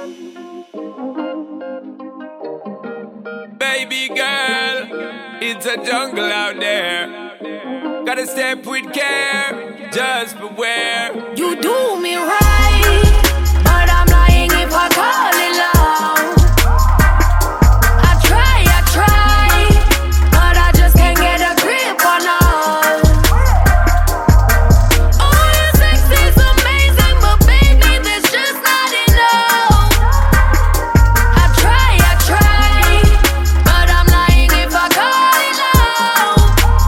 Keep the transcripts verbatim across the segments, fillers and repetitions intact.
Baby girl, it's a jungle out there. Gotta step with care, just beware. You do me right, but I'm lying if I call it love. I try, I try, but I just can't get a grip on us. Oh, your sex is amazing, but baby, there's just not enough. I try, I try, but I'm lying if I call it love.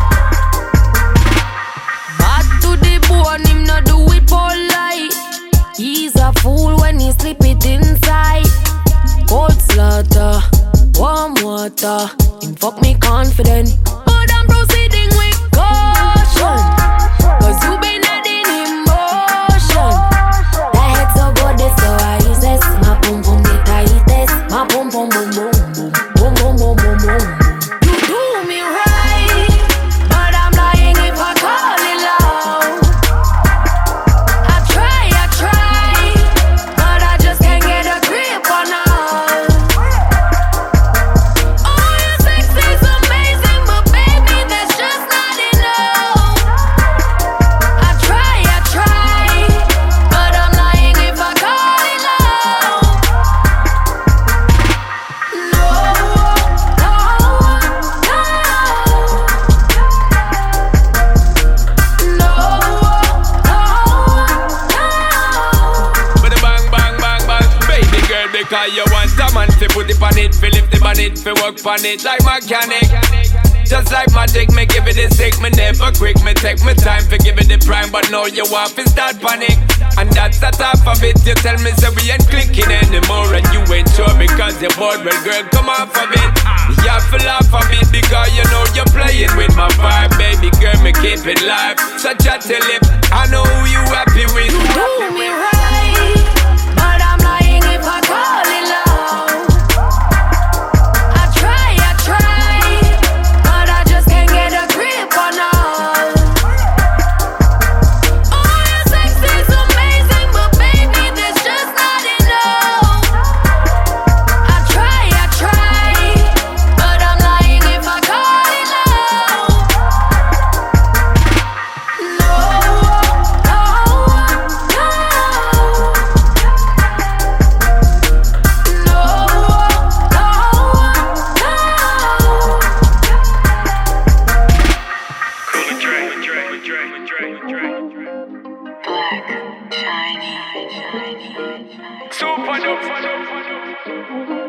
Bad to the bone, him not do it polite. He's a fool when he slip it inside. Cold slaughter, warm water. Him fuck me confident, but I'm proceeding with caution. Cause you been adding emotion. That head so good, it's so ices. My pum pum the tightest. My pum pum boom boom boom boom boom boom boom boom. You do me right, but I'm lying if I call it love. I try, I try, but I just can't get a grip on us. Oh, your sex is amazing, but baby, there's just not enough. I try, I try, but I'm lying if I call it love. No, no, no, no, no. With a bang, bang, bang, bang. Baby girl, because you want a man to put it on it, feel lift it on it, fi work on it like mechanic. Just like magic, me give it the sick, me never quick, me take my time for give it the prime, but now you want to start panic. And that's the top of it, you tell me so we ain't clicking anymore, and you ain't sure because you're bored. Well girl, come off of it, you have to laugh of it because you know you're playing with my vibe. Baby girl, me keep it live, such a tell it, I know who you happy with. You do me right, but I'm lying if I call it love. I try, I try, but I just can't get a grip on us. Oh, your sex is amazing, but baby, there's just not enough. I try, I try, but I'm lying if I call it love. No, no, no, no, Super dope, super dope, super dope.